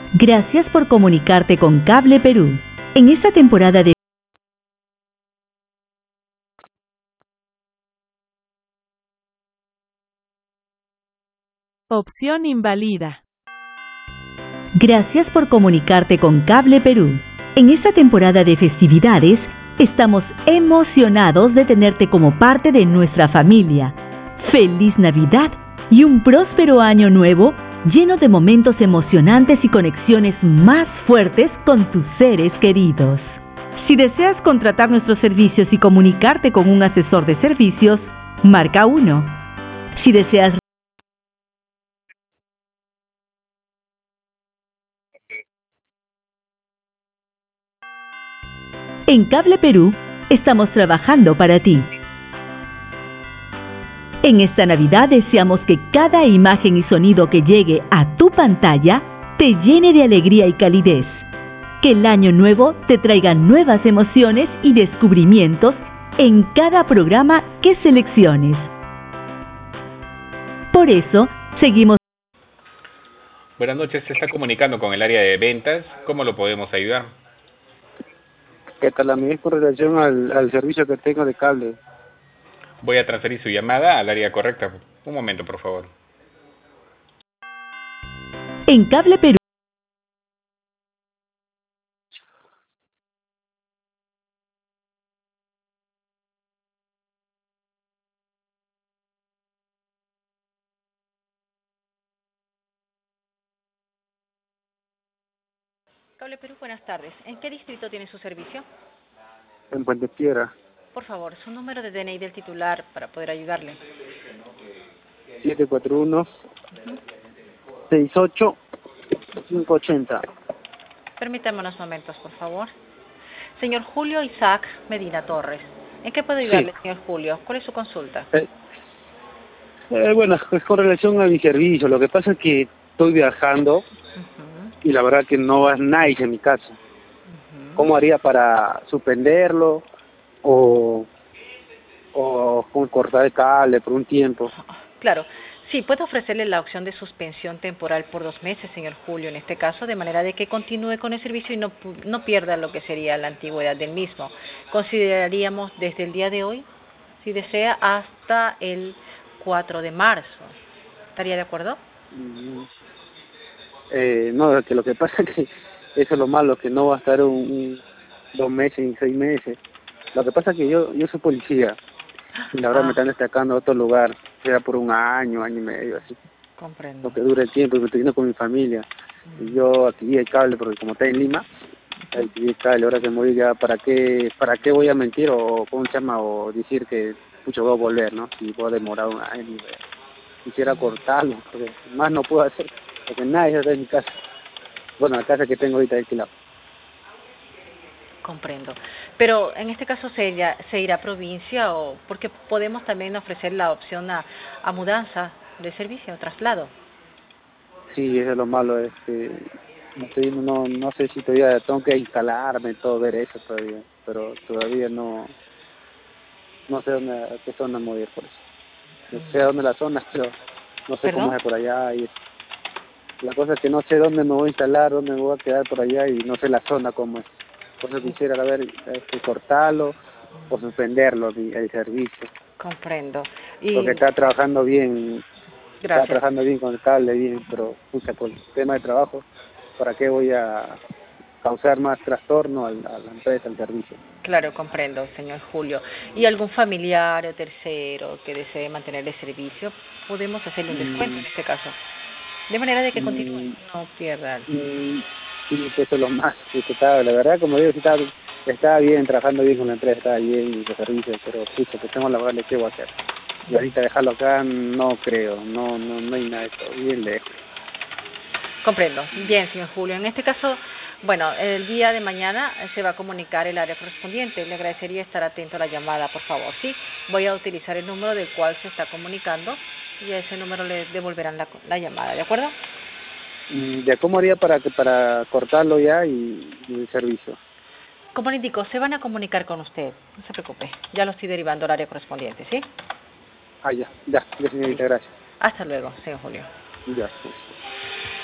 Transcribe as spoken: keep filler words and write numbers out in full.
Gracias por comunicarte con Cable Perú. En esta temporada de Opción invalida. Gracias por comunicarte con Cable Perú. En esta temporada de festividades, estamos emocionados de tenerte como parte de nuestra familia. ¡Feliz Navidad y un próspero año nuevo lleno de momentos emocionantes y conexiones más fuertes con tus seres queridos! Si deseas contratar nuestros servicios y comunicarte con un asesor de servicios, marca uno. Si deseas En Cable Perú, estamos trabajando para ti. En esta Navidad deseamos que cada imagen y sonido que llegue a tu pantalla te llene de alegría y calidez. Que el año nuevo te traiga nuevas emociones y descubrimientos en cada programa que selecciones. Por eso, seguimos. Buenas noches, se está comunicando con el área de ventas. ¿Cómo lo podemos ayudar? ¿Qué tal, amigo? Es con relación al, al servicio que tengo de cable. Voy a transferir su llamada al área correcta. Un momento, por favor. En Cable Perú. Cable Perú, buenas tardes. ¿En qué distrito tiene su servicio? En Puente Piedra. Por favor, su número de D N I del titular para poder ayudarle. siete cuatro uno, seis ocho, cinco ocho cero. Permítame unos momentos, por favor. Señor Julio Isaac Medina Torres. ¿En qué puedo ayudarle, sí, señor Julio? ¿Cuál es su consulta? Eh, eh, bueno, es con relación a mi servicio. Lo que pasa es que estoy viajando uh-huh. y la verdad que no va nadie en mi casa. Uh-huh. ¿Cómo haría para suspenderlo o, o, o cortar el cable por un tiempo? Claro. Sí, puedo ofrecerle la opción de suspensión temporal por dos meses, señor Julio, en este caso, de manera de que continúe con el servicio y no, no pierda lo que sería la antigüedad del mismo. Consideraríamos desde el día de hoy, si desea, hasta el cuatro de marzo. ¿Estaría de acuerdo? Mm, eh, no, que lo que pasa es que eso es lo malo, que no va a estar un, un dos meses ni seis meses. Lo que pasa es que yo yo soy policía y la verdad ah. me están destacando a otro lugar, sea por un año, año y medio, así. Comprendo. Lo que dure el tiempo, y me estoy yendo con mi familia. Mm. Y yo aquí el cable, porque como está en Lima, aquí el cable, ahora que me voy ya, ¿para qué para qué voy a mentir o cómo se llama? O decir que mucho voy a volver, ¿no? Si voy a demorar un año. Y quisiera mm. cortarlo, porque más no puedo hacer, porque nadie está en mi casa. Bueno, la casa que tengo ahorita es alquilada. Comprendo. Pero en este caso se irá, se irá a provincia o porque podemos también ofrecer la opción a, a mudanza de servicio, traslado. Sí, eso es lo malo, es que no, estoy, no, no sé si todavía tengo que instalarme, todo, ver eso todavía, pero todavía no no sé dónde, a qué zona mover por eso. No sé dónde la zona, pero no sé ¿Perdón? cómo es por allá. Y la cosa es que no sé dónde me voy a instalar, dónde me voy a quedar por allá y no sé la zona cómo es. Por eso quisiera ver, este, cortarlo o suspenderlo, el servicio. Comprendo. Y... Porque está trabajando bien, Gracias. está trabajando bien con el cable, bien, pero pucha, por el tema de trabajo, ¿para qué voy a causar más trastorno a la, a la empresa, al servicio? Claro, comprendo, señor Julio. ¿Y algún familiar o tercero que desee mantener el servicio? Podemos hacerle un descuento mm. en este caso. De manera de que continúe, mm. no pierda. Mm. Sí, eso es lo más respetable. La verdad, como digo, estaba, estaba bien, trabajando bien con la empresa, estaba bien y los servicios, pero pucha, que tengo laborales, ¿qué voy a hacer? Y ahorita dejarlo acá, no creo, no no no hay nada de eso, bien lejos. Comprendo. Bien, señor Julio. En este caso, bueno, el día de mañana se va a comunicar el área correspondiente. Le agradecería estar atento a la llamada, por favor. Sí, voy a utilizar el número del cual se está comunicando y a ese número le devolverán la, la llamada, ¿de acuerdo? ¿Ya cómo haría para que para cortarlo ya y, y el servicio? Como le indico, se van a comunicar con usted, no se preocupe, ya lo estoy derivando al área correspondiente, ¿sí? Ah, ya, ya, ya señorita, sí. Gracias. Hasta luego, señor Julio. Ya.